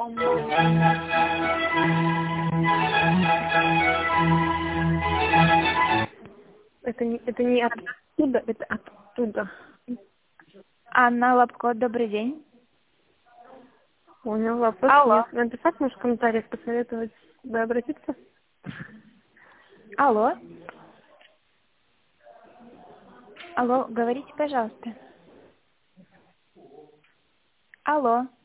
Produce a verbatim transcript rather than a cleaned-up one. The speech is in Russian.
Это не, это не оттуда, это оттуда. Анна Лапко, добрый день. Понял, вопрос Алло. нет. Написать, может, в комментариях посоветовать, да, обратиться? Алло. Алло, говорите, пожалуйста. Алло.